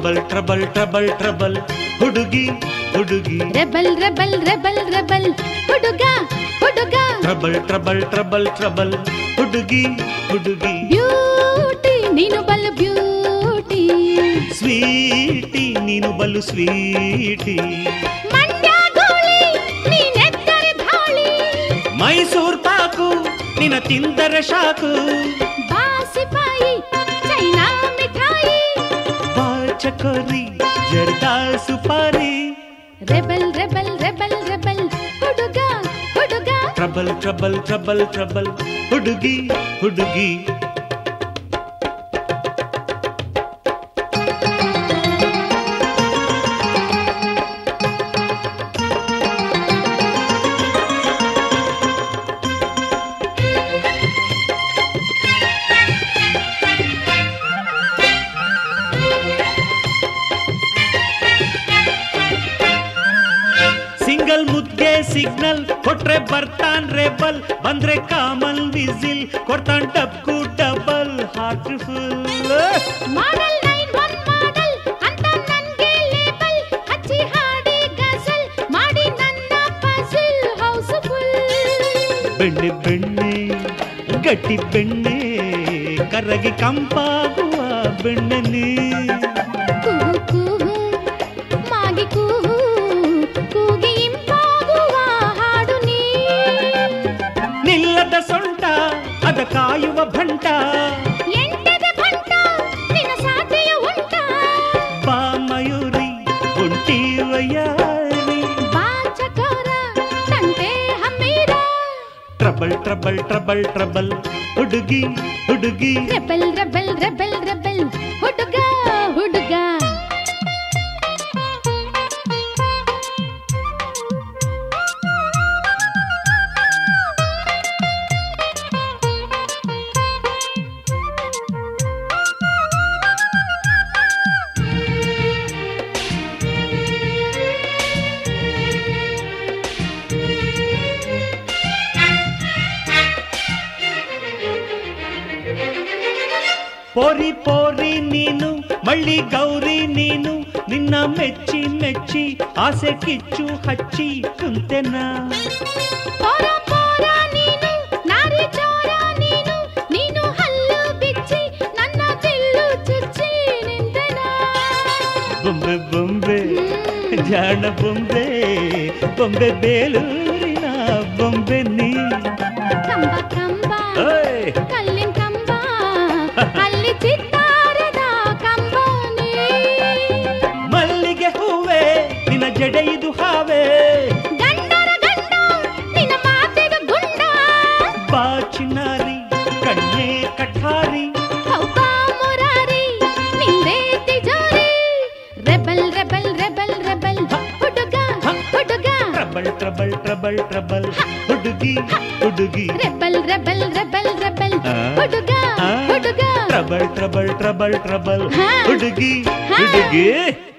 Trouble trouble trouble trouble ಹುಡುಗಿ ಹುಡುಗಿ rebel rebel rebel rebel ಹುಡುಗ ಹುಡುಗ ಟ್ರಬಲ್ ಟ್ರಬಲ್ ಟ್ರಬಲ್ ಟ್ರಬಲ್ ಹುಡುಗಿ ಹುಡುಗಿ ಬ್ಯೂಟಿ ನೀನು ಬಲು ಬ್ಯೂಟಿ ಸ್ವೀಟಿ ನೀನು ಬಲು ಸ್ವೀಟಿ ಮಂಡ್ಯ ಗೋಳಿ ನೀನೆತ್ತರೆ ಧಾಳಿ ಮೈಸೂರ್ ಪಾಕು ನಿನ್ನ ತಿಂದರೆ ಶಾಕು ಬಾಸಿಪಾಯಿ ಚೈನಾ ಮಿಠಾಯಿ ಬಾಚಕೋರಿ ಜರ್ದಾ ಸುಪಾರಿ ರೆಬಲ್ ರೆಬಲ್ ರೆಬಲ್ ರೆಬಲ್ ಹುಡುಗ ಹುಡುಗ ಟ್ರಬಲ್ ಟ್ರಬಲ್ ಟ್ರಬಲ್ ಟ್ರಬಲ್ ಹುಡುಗಿ ಹುಡುಗಿ ಸಿಂಗಲ್ ಮುದ್ದೆ ಸಿಗ್ನಲ್ ಕೊಟ್ರೆ ಬರ್ತಾನ್ ರೇಬಲ್ ಬಂದ್ರೆ ಕಾಮನ್ ವಿಸಿಲ್ ಕೊಡ್ತಾನ್ ಟಬ್ಕು ಡಬಲ್ ಹಾರ್ಟ್ಫುಲ್ ಮಾಡಲ್ 91 ಮಾಡಲ್ ಅಂತ ನನ್ಗೆ ಲೇಬಲ್ ಹಚ್ಚಿ ಹಾಡಿ ಗಸಲ್ ಮಾಡಿ ನನ್ನ ಪಜಲ್ ಹೌಸ್ಫುಲ್ ಬೆಣ್ಣೆ ಬೆಣ್ಣೆ ಗಟ್ಟಿ ಬೆಣ್ಣೆ ಕರಗಿ ಕಂಪಾಗುವ ಬೆಣ್ಣೆ ಕೂಹು ಕೂಹು ಮಾಗಿ ಕೂಹು ಕೂಗಿ ಇಂಪಾಗುವ ಹಾಡು ನೀ ನಿಲ್ಲದ ಸೊಂಟ ಅದ ಕಾಯುವ ಭಂಟ ಎಂಟದ ಭಂಟ ನಿನ್ನ ಸಾಧ್ಯ ಉಂಟ ಬಾ ಮಯೂರಿ ಉಂಟಿ ವಯ್ಯಾರಿ ಬಾಚಕೋರ ತಂಟೆ ಹಮ್ಮೀರ ಟ್ರಬಲ್ ಟ್ರಬಲ್ ಟ್ರಬಲ್ ಟ್ರಬಲ್ ಹುಡುಗಿ ಹುಡುಗಿ ರೆಬಲ್ ರೆಬಲ್ ರೆಬಲ್ ರೆಬಲ್ ಹುಡುಗ ಹುಡುಗ ಪೋರಿ ಪೋರಿ ನೀನು ಮಳ್ಳಿ ಗೌರಿ ನೀನು ನಿನ್ನ ಮೆಚ್ಚಿ ಮೆಚ್ಚಿ ಆಸೆ ಕಿಚ್ಚು ಹಚ್ಚಿ ಕುಂತೆನ ಪೋರ ಪೋರ ನೀನು ನಾರಿ ಚೋರ ನೀನು ನೀನು ಹಲ್ಲು ಬಿಚ್ಚಿ ನನ್ನ ದಿಲ್ಲು ಚುಚ್ಚಿ ನಿಂದನ ಬೊಂಬೆ ಬೊಂಬೆ ಜಾಣ ಬೊಂಬೆ ಬೊಂಬೆ ಬೇಲೂರಿನ ಬೊಂಬೆ ನೀ ಕಂಬ ಕಂಬ ಓಯ್! ಕಲ್ಲಿನ ಕಂಬ ಅಲ್ಲಿ ಚಿತ್ತಾರದ ಕಂಬ ನೀ ಮಲ್ಲಿಗೆ ಹೂವೆ ನಿನ್ನ ಜಡೆ ಇದು ಹಾವೆ ಗಂಡರ ಗಂಡ ನಿನ್ನ ಮಾತೆಗ ಗುಂಡ ಬಾಚಿನಾರಿ ಕಣ್ಣೆ ಕಠಾರಿ ಹೌಬ ಮುರಾರಿ ನಿಂದೆ ತಿಜೋರಿ ರೆಬಲ್ ರೆಬಲ್ ರೆಬಲ್ ರೆಬಲ್ ಹುಡುಗ ಹುಡುಗ ಟ್ರಬಲ್ ಟ್ರಬಲ್ ಟ್ರಬಲ್ ಟ್ರಬಲ್ ಹುಡುಗಿ ಹುಡುಗಿ ರೆಬಲ್ ರೆಬಲ್ ರೆಬಲ್ ರೆಬಲ್ ಹುಡುಗ ಹುಡುಗ ಟ್ರಬಲ್ ಟ್ರಬಲ್ ಟ್ರಬಲ್ ಟ್ರಬಲ್ ಹಾ. ಹುಡುಗಿ ಹಾ. ಹುಡುಗಿ